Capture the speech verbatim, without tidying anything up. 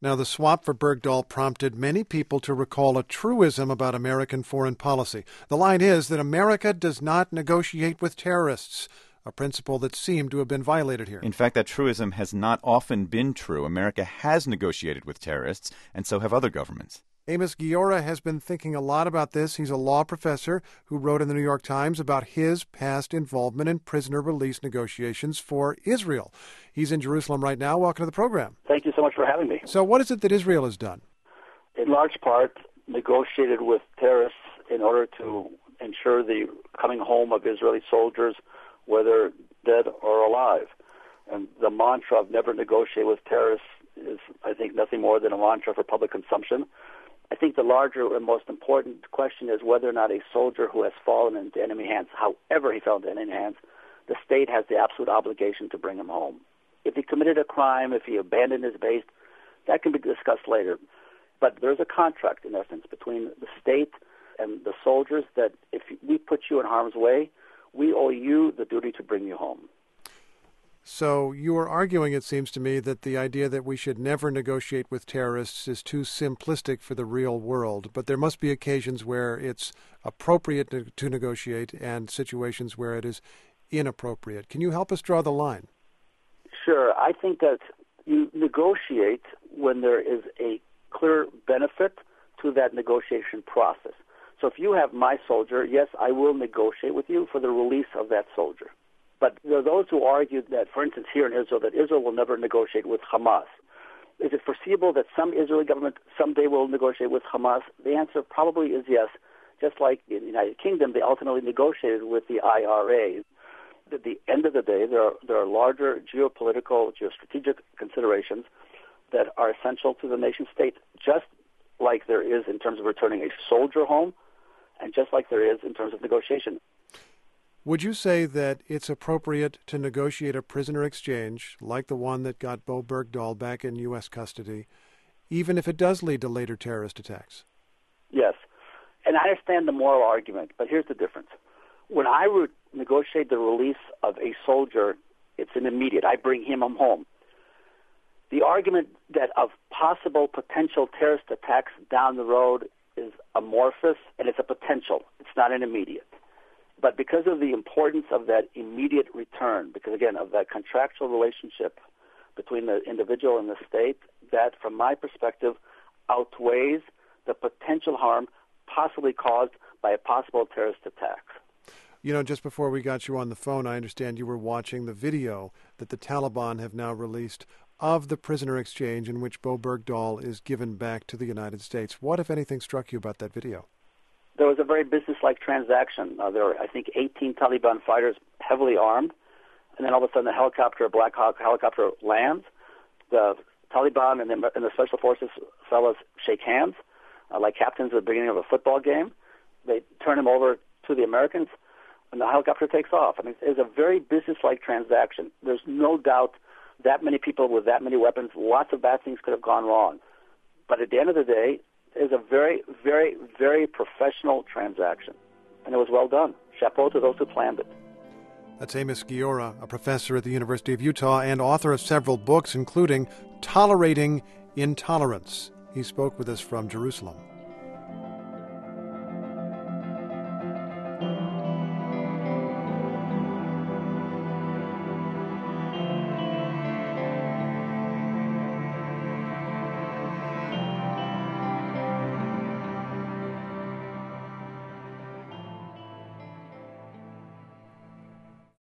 Now, the swap for Bergdahl prompted many people to recall a truism about American foreign policy. The line is that America does not negotiate with terrorists, a principle that seemed to have been violated here. In fact, that truism has not often been true. America has negotiated with terrorists, and so have other governments. Amos Guiora has been thinking a lot about this. He's a law professor who wrote in the New York Times about his past involvement in prisoner release negotiations for Israel. He's in Jerusalem right now. Welcome to the program. Thank you so much for having me. So what is it that Israel has done? In large part, negotiated with terrorists in order to ensure the coming home of Israeli soldiers, whether dead or alive. And the mantra of never negotiate with terrorists is, I think, nothing more than a mantra for public consumption. I think the larger and most important question is whether or not a soldier who has fallen into enemy hands, however he fell into enemy hands, the state has the absolute obligation to bring him home. If he committed a crime, if he abandoned his base, that can be discussed later. But there's a contract, in essence, between the state and the soldiers that if we put you in harm's way, we owe you the duty to bring you home. So you are arguing, it seems to me, that the idea that we should never negotiate with terrorists is too simplistic for the real world, but there must be occasions where it's appropriate to, to negotiate and situations where it is inappropriate. Can you help us draw the line? Sure. I think that you negotiate when there is a clear benefit to that negotiation process. So if you have my soldier, yes, I will negotiate with you for the release of that soldier. But there are those who argue that, for instance, here in Israel, that Israel will never negotiate with Hamas. Is it foreseeable that some Israeli government someday will negotiate with Hamas? The answer probably is yes. Just like in the United Kingdom, they ultimately negotiated with the I R A. At the end of the day, there are, there are larger geopolitical, geostrategic considerations that are essential to the nation state, just like there is in terms of returning a soldier home, and just like there is in terms of negotiation. Would you say that it's appropriate to negotiate a prisoner exchange, like the one that got Bo Bergdahl back in U S custody, even if it does lead to later terrorist attacks? Yes. And I understand the moral argument, but here's the difference. When I re- negotiate the release of a soldier, it's an immediate. I bring him home. The argument that of possible potential terrorist attacks down the road is amorphous, and it's a potential. It's not an immediate. But because of the importance of that immediate return, because, again, of that contractual relationship between the individual and the state, that, from my perspective, outweighs the potential harm possibly caused by a possible terrorist attack. You know, just before we got you on the phone, I understand you were watching the video that the Taliban have now released of the prisoner exchange in which Bo Bergdahl is given back to the United States. What, if anything, struck you about that video? There was a very business-like transaction. Uh, there were, I think, eighteen Taliban fighters heavily armed, and then all of a sudden the helicopter, a Black Hawk helicopter lands. The Taliban and the, and the Special Forces fellows shake hands, uh, like captains at the beginning of a football game. They turn him over to the Americans, and the helicopter takes off. I mean, it's a very business-like transaction. There's no doubt that many people with that many weapons, lots of bad things could have gone wrong. But at the end of the day, it's a very, very, very professional transaction. And it was well done. Chapeau to those who planned it. That's Amos Guiora, a professor at the University of Utah and author of several books, including Tolerating Intolerance. He spoke with us from Jerusalem.